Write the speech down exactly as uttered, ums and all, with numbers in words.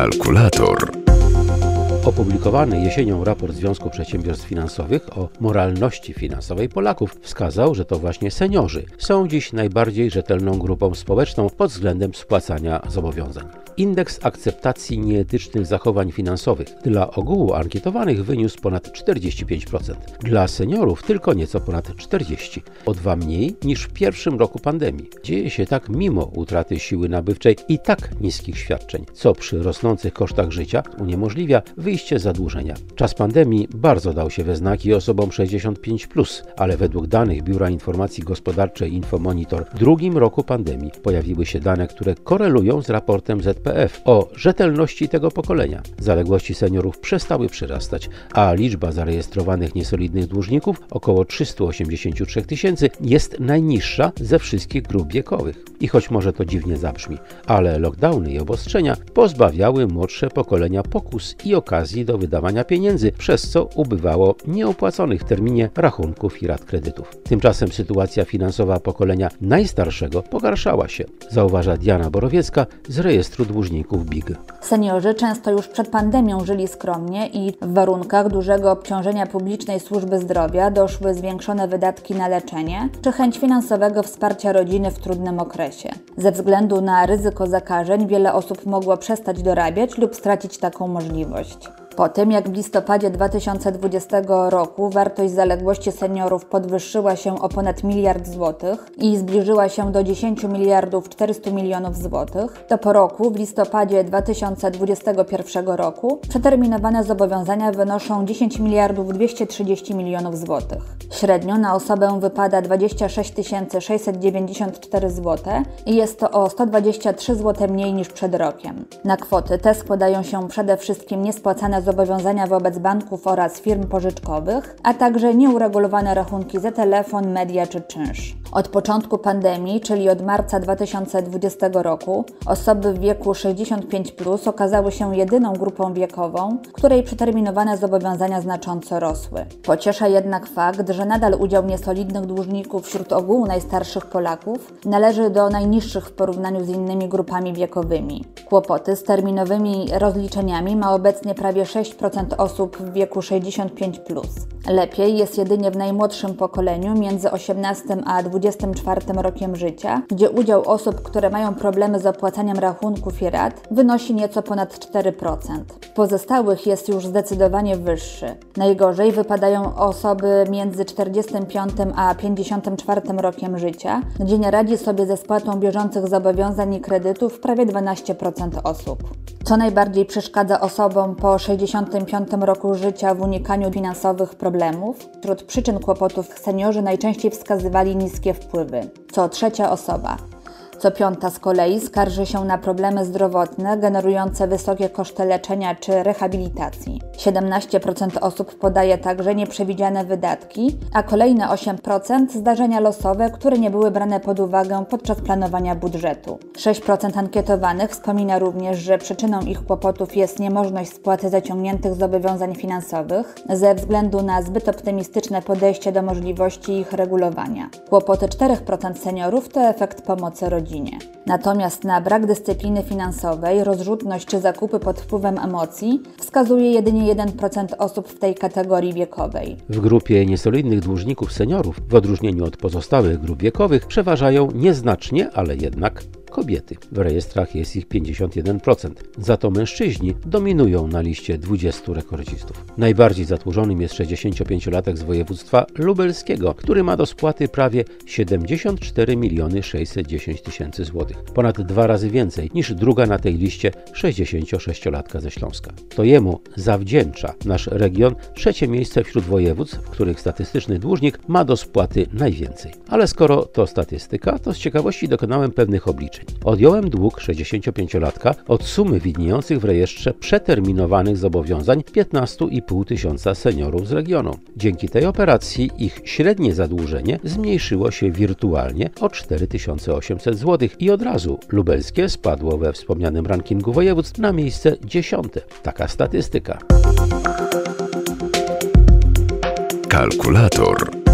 Kalkulator. Opublikowany jesienią raport Związku Przedsiębiorstw Finansowych o moralności finansowej Polaków wskazał, że to właśnie seniorzy są dziś najbardziej rzetelną grupą społeczną pod względem spłacania zobowiązań. Indeks akceptacji nieetycznych zachowań finansowych dla ogółu ankietowanych wyniósł ponad czterdzieści pięć procent. Dla seniorów tylko nieco ponad czterdzieści procent, o dwa mniej niż w pierwszym roku pandemii. Dzieje się tak mimo utraty siły nabywczej i tak niskich świadczeń, co przy rosnących kosztach życia uniemożliwia wyjście z zadłużenia. Czas pandemii bardzo dał się we znaki osobom sześćdziesiąt pięć plus, ale według danych Biura Informacji Gospodarczej Infomonitor w drugim roku pandemii pojawiły się dane, które korelują z raportem Z P F o rzetelności tego pokolenia. Zaległości seniorów przestały przyrastać, a liczba zarejestrowanych niesolidnych dłużników, około trzysta osiemdziesiąt trzy tysięcy, jest najniższa ze wszystkich grup wiekowych. I choć może to dziwnie zabrzmi, ale lockdowny i obostrzenia pozbawiały młodsze pokolenia pokus i okazji do wydawania pieniędzy, przez co ubywało nieopłaconych w terminie rachunków i rat kredytów. Tymczasem sytuacja finansowa pokolenia najstarszego pogarszała się, zauważa Diana Borowiecka z rejestru dłużników B I G. Seniorzy często już przed pandemią żyli skromnie i w warunkach dużego obciążenia publicznej służby zdrowia doszły zwiększone wydatki na leczenie czy chęć finansowego wsparcia rodziny w trudnym okresie. Ze względu na ryzyko zakażeń wiele osób mogło przestać dorabiać lub stracić taką możliwość. Po tym, jak w listopadzie dwa tysiące dwudziestego roku wartość zaległości seniorów podwyższyła się o ponad miliard złotych i zbliżyła się do dziesięć miliardów czterysta milionów złotych, to po roku, w listopadzie dwa tysiące dwudziestego pierwszego roku, przeterminowane zobowiązania wynoszą dziesięć miliardów dwieście trzydzieści milionów złotych. Średnio na osobę wypada dwadzieścia sześć tysięcy sześćset dziewięćdziesiąt cztery złote i jest to o sto dwadzieścia trzy złote mniej niż przed rokiem. Na kwoty te składają się przede wszystkim niespłacane zobowiązania wobec banków oraz firm pożyczkowych, a także nieuregulowane rachunki za telefon, media czy czynsz. Od początku pandemii, czyli od marca dwa tysiące dwudziestego roku, osoby w wieku sześćdziesiąt pięć plus okazały się jedyną grupą wiekową, której przeterminowane zobowiązania znacząco rosły. Pociesza jednak fakt, że nadal udział niesolidnych dłużników wśród ogółu najstarszych Polaków należy do najniższych w porównaniu z innymi grupami wiekowymi. Kłopoty z terminowymi rozliczeniami ma obecnie prawie sześć procent osób w wieku sześćdziesiąt pięć plus. Lepiej jest jedynie w najmłodszym pokoleniu między osiemnastym a dwudziestym czwartym rokiem życia, gdzie udział osób, które mają problemy z opłacaniem rachunków i rat, wynosi nieco ponad cztery procent. W pozostałych jest już zdecydowanie wyższy. Najgorzej wypadają osoby między czterdziestym piątym a pięćdziesiątym czwartym rokiem życia, gdzie nie radzi sobie ze spłatą bieżących zobowiązań i kredytów prawie dwanaście procent osób. Co najbardziej przeszkadza osobom po sześćdziesiątym piątym roku życia w unikaniu finansowych problemów? Wśród przyczyn kłopotów seniorzy najczęściej wskazywali niskie wpływy. Co trzecia osoba. Co piąta z kolei skarży się na problemy zdrowotne generujące wysokie koszty leczenia czy rehabilitacji. siedemnaście procent osób podaje także nieprzewidziane wydatki, a kolejne osiem procent zdarzenia losowe, które nie były brane pod uwagę podczas planowania budżetu. sześć procent ankietowanych wspomina również, że przyczyną ich kłopotów jest niemożność spłaty zaciągniętych zobowiązań finansowych ze względu na zbyt optymistyczne podejście do możliwości ich regulowania. Kłopoty cztery procent seniorów to efekt pomocy rodzinie. Natomiast na brak dyscypliny finansowej, rozrzutność czy zakupy pod wpływem emocji wskazuje jedynie jeden procent osób w tej kategorii wiekowej. W grupie niesolidnych dłużników seniorów, w odróżnieniu od pozostałych grup wiekowych, przeważają nieznacznie, ale jednak kobiety. W rejestrach jest ich pięćdziesiąt jeden procent. Za to mężczyźni dominują na liście dwudziestu rekordzistów. Najbardziej zadłużonym jest sześćdziesięciopięciolatek z województwa lubelskiego, który ma do spłaty prawie siedemdziesiąt cztery miliony sześćset dziesięć tysięcy złotych. Ponad dwa razy więcej niż druga na tej liście sześćdziesięciosześciolatka ze Śląska. To jemu zawdzięcza nasz region trzecie miejsce wśród województw, w których statystyczny dłużnik ma do spłaty najwięcej. Ale skoro to statystyka, to z ciekawości dokonałem pewnych obliczeń. Odjąłem dług sześćdziesięciopięciolatka od sumy widniejących w rejestrze przeterminowanych zobowiązań piętnaście i pół tysiąca seniorów z regionu. Dzięki tej operacji ich średnie zadłużenie zmniejszyło się wirtualnie o cztery tysiące osiemset złotych i od razu lubelskie spadło we wspomnianym rankingu województw na miejsce dziesiąte. Taka statystyka. Kalkulator.